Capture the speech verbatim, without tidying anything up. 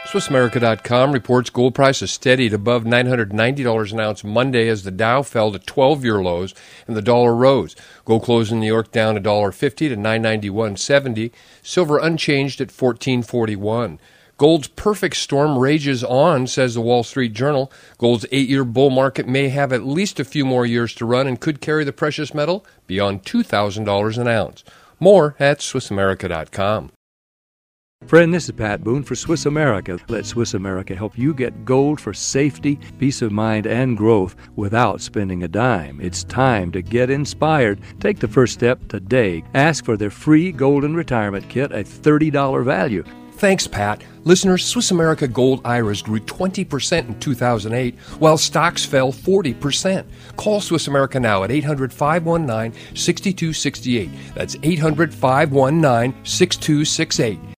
Swiss America dot com reports gold prices steadied above nine hundred ninety dollars an ounce Monday as the Dow fell to twelve-year lows and the dollar rose. Gold closed in New York down one dollar fifty to nine ninety-one seventy. Silver unchanged at fourteen forty-one. Gold's perfect storm rages on, says the Wall Street Journal. Gold's eight-year bull market may have at least a few more years to run and could carry the precious metal beyond two thousand dollars an ounce. More at Swiss America dot com. Friend, this is Pat Boone for Swiss America. Let Swiss America help you get gold for safety, peace of mind, and growth without spending a dime. It's time to get inspired. Take the first step today. Ask for their free Golden Retirement Kit, a thirty dollars value. Thanks, Pat. Listeners, Swiss America Gold I R As grew twenty percent in two thousand eight, while stocks fell forty percent. Call Swiss America now at eight hundred, five one nine, six two six eight. That's eight hundred, five one nine, six two six eight.